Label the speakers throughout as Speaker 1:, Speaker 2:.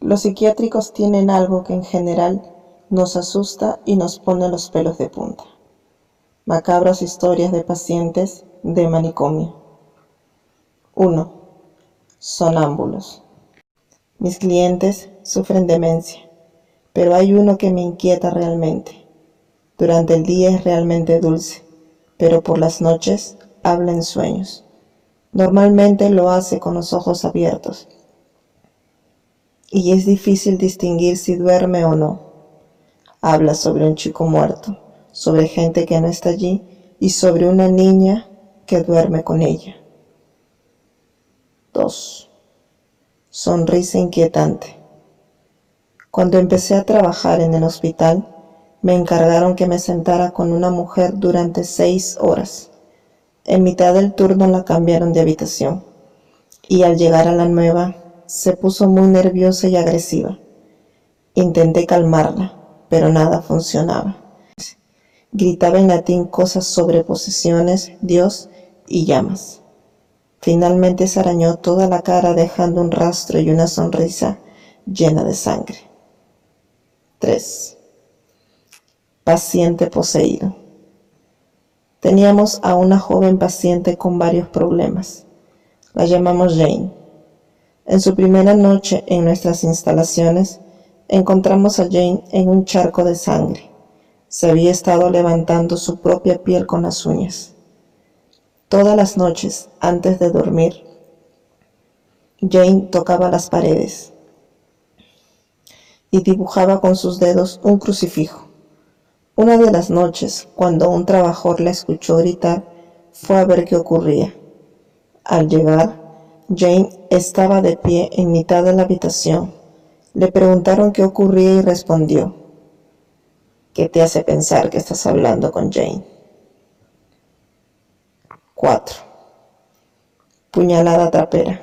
Speaker 1: Los psiquiátricos tienen algo que en general nos asusta y nos pone los pelos de punta. Macabras historias de pacientes de manicomio. 1. Sonámbulos. Mis clientes sufren demencia, pero hay uno que me inquieta realmente. Durante el día es realmente dulce, pero por las noches habla en sueños. Normalmente lo hace con los ojos abiertos, y es difícil distinguir si duerme o no. Habla sobre un chico muerto, sobre gente que no está allí y sobre una niña que duerme con ella. 2. Sonrisa inquietante. Cuando empecé a trabajar en el hospital, me encargaron que me sentara con una mujer durante 6 horas. En mitad del turno la cambiaron de habitación y al llegar a la nueva se puso muy nerviosa y agresiva. Intenté calmarla, pero nada funcionaba. Gritaba en latín cosas sobre posesiones, Dios y llamas. Finalmente se arañó toda la cara dejando un rastro y una sonrisa llena de sangre. 3. Paciente poseído. Teníamos a una joven paciente con varios problemas. La llamamos Jane. En su primera noche en nuestras instalaciones, encontramos a Jane en un charco de sangre. Se había estado levantando su propia piel con las uñas. Todas las noches, antes de dormir, Jane tocaba las paredes y dibujaba con sus dedos un crucifijo. Una de las noches, cuando un trabajador la escuchó gritar, fue a ver qué ocurría. Al llegar, Jane estaba de pie en mitad de la habitación. Le preguntaron qué ocurría y respondió: ¿qué te hace pensar que estás hablando con Jane? 4. Puñalada trapera.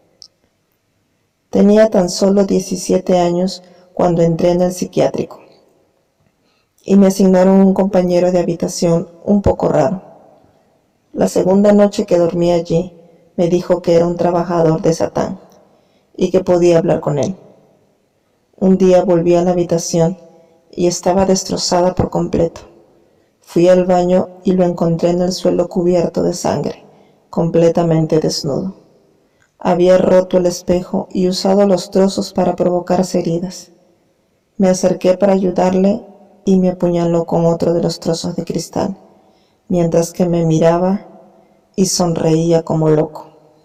Speaker 1: Tenía tan solo 17 años cuando entré en el psiquiátrico y me asignaron un compañero de habitación un poco raro. La segunda noche que dormí allí, me dijo que era un trabajador de Satán y que podía hablar con él. Un día volví a la habitación y estaba destrozada por completo. Fui al baño y lo encontré en el suelo cubierto de sangre, completamente desnudo. Había roto el espejo y usado los trozos para provocarse heridas. Me acerqué para ayudarle y me apuñaló con otro de los trozos de cristal, mientras que me miraba y sonreía como loco.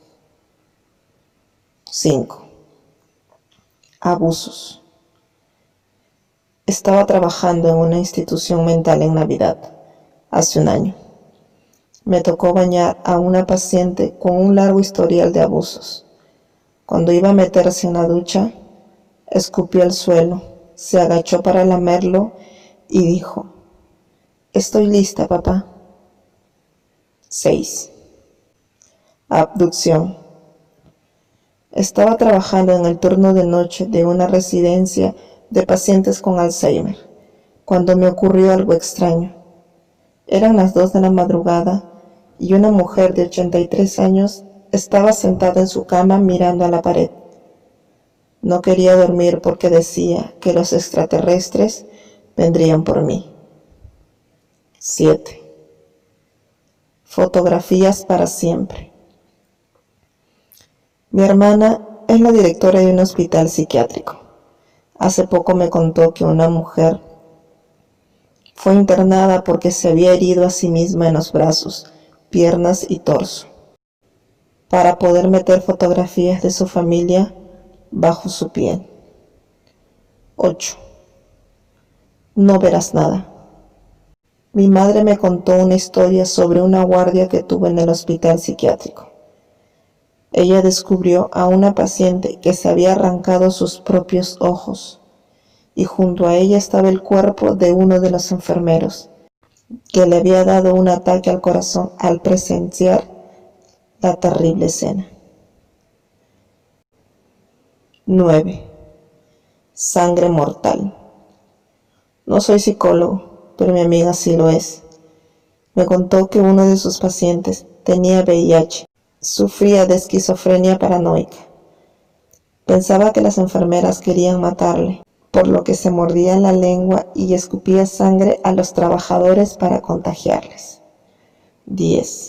Speaker 1: 5. Abusos. Estaba trabajando en una institución mental en Navidad, hace un año. Me tocó bañar a una paciente con un largo historial de abusos. Cuando iba a meterse en la ducha, escupió al suelo, se agachó para lamerlo y dijo: «Estoy lista, papá». 6. Abducción. Estaba trabajando en el turno de noche de una residencia de pacientes con Alzheimer, cuando me ocurrió algo extraño. Eran las 2 de la madrugada y una mujer de 83 años estaba sentada en su cama mirando a la pared. No quería dormir porque decía que los extraterrestres vendrían por mí. 7. Fotografías para siempre. Mi hermana es la directora de un hospital psiquiátrico. Hace poco me contó que una mujer fue internada porque se había herido a sí misma en los brazos, piernas y torso, para poder meter fotografías de su familia bajo su piel. 8. No verás nada. Mi madre me contó una historia sobre una guardia que tuvo en el hospital psiquiátrico. Ella descubrió a una paciente que se había arrancado sus propios ojos y junto a ella estaba el cuerpo de uno de los enfermeros que le había dado un ataque al corazón al presenciar la terrible escena. 9. Sangre mortal. No soy psicólogo, pero mi amiga sí lo es. Me contó que uno de sus pacientes tenía VIH. Sufría de esquizofrenia paranoica. Pensaba que las enfermeras querían matarle, por lo que se mordía la lengua y escupía sangre a los trabajadores para contagiarles. 10.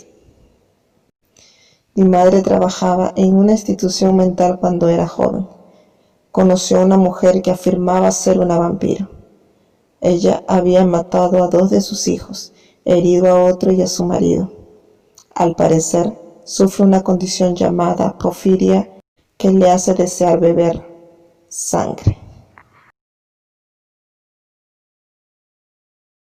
Speaker 1: Mi madre trabajaba en una institución mental cuando era joven. Conoció a una mujer que afirmaba ser una vampiro. Ella había matado a 2 de sus hijos, herido a otro y a su marido. Al parecer, sufre una condición llamada porfiria que le hace desear beber sangre.